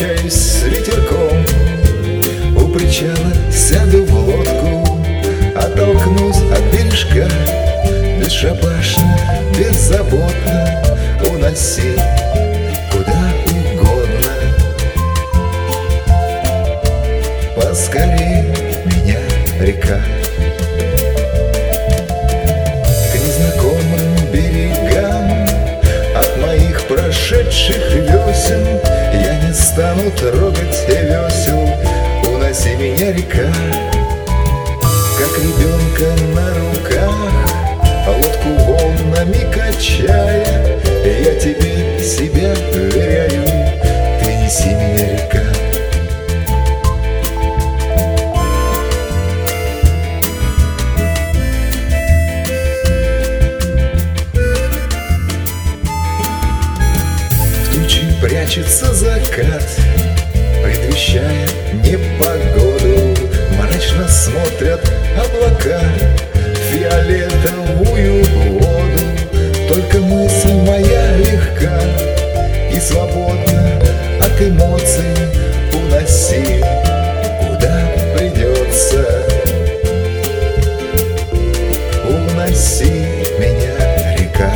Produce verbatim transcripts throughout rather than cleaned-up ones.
попрощаюсь с ветерком, у причала сяду в лодку, оттолкнусь от бережка, бесшабашно, беззаботно уноси куда угодно. Поскорей меня, река, к незнакомым берегам. От моих прошедших весен я не стану трогать весел. Уноси меня, река, как ребенка на руках, лодку волнами качая. Я тебе себя веряю, ты неси меня, река. В тучи прячется закат, предвещая непогоду. Мрачно смотрят облака в фиолетовую воду. Только мысль моя легка и свободна от эмоций. Уноси куда придется, уноси меня, река,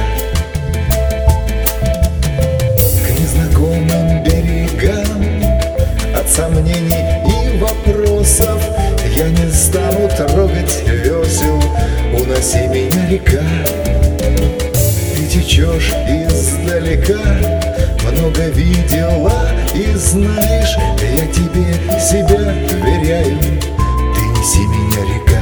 к незнакомым берегам. От сомнений и вопросов я не стану трогать весел. Уноси меня, река, ты течешь издалека, много видела и знаешь. Я тебе себя веряю, ты неси меня, река.